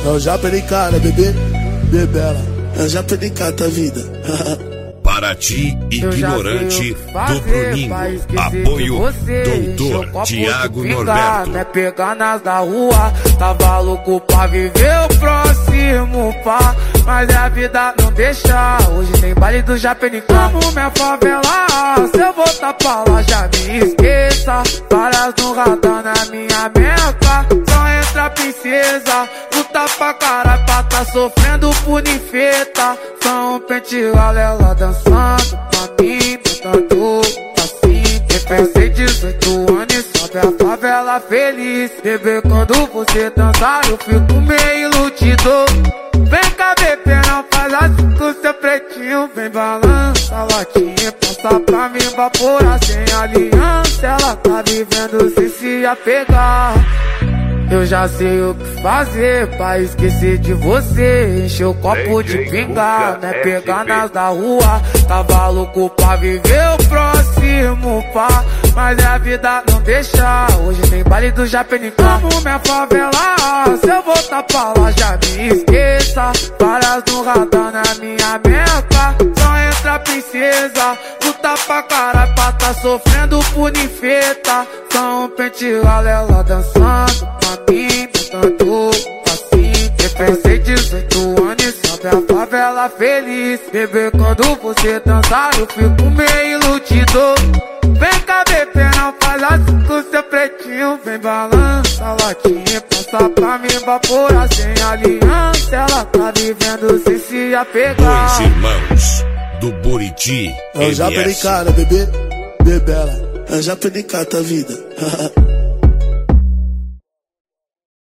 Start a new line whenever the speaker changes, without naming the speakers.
Eu já perdi cara, bebê, bebela. Eu já perdi cara da vida.
Para ti, ignorante do Bruninho. Apoio Doutor Tiago Norberto.
É pegar nas da rua, tava louco pra viver o próximo pá. Mas a vida não deixa, hoje tem baile do Japenicá. Como minha favela, se eu voltar pra lá já me esqueça. Várias no radar na minha meca, só entra princesa. Luta pra caralho pra tá sofrendo por ninfeta. São pente galela dançando pra mim, botando assim. Pensei 18 anos e sobe a favela feliz. Bebê, quando você dançar eu fico meio iludido. Vem cá, bebê, não faz assim com seu pretinho. Vem balança a latinha, passa pra mim evaporar sem aliança. Ela tá vivendo sem se apegar. Eu já sei o que fazer pra esquecer de você. Encher o copo de pinga, né? Pegar nas da rua. Tava louco pra viver o próximo pá. Mas a vida não deixa, hoje tem baile do Japenicá. Como minha favela, se eu voltar pra lá já me esqueça. Várias no radar na minha meca, só entra princesa. Luta pra caralho pra tá sofrendo por ninfeta. São pente galela dançando pra mim, botando assim. Pensei 18 anos e sobe a favela feliz. Bebê, quando você dançar eu fico meio iludido. Vem cá, bebê, não faz assim com seu pretinho. Vem balança a latinha, passa pra mim evaporar sem aliança. Ela tá vivendo sem se apegar.
Dois irmãos do Buriti.
Eu já perdi cara, bebê, bebela. Eu já perdi cara da vida.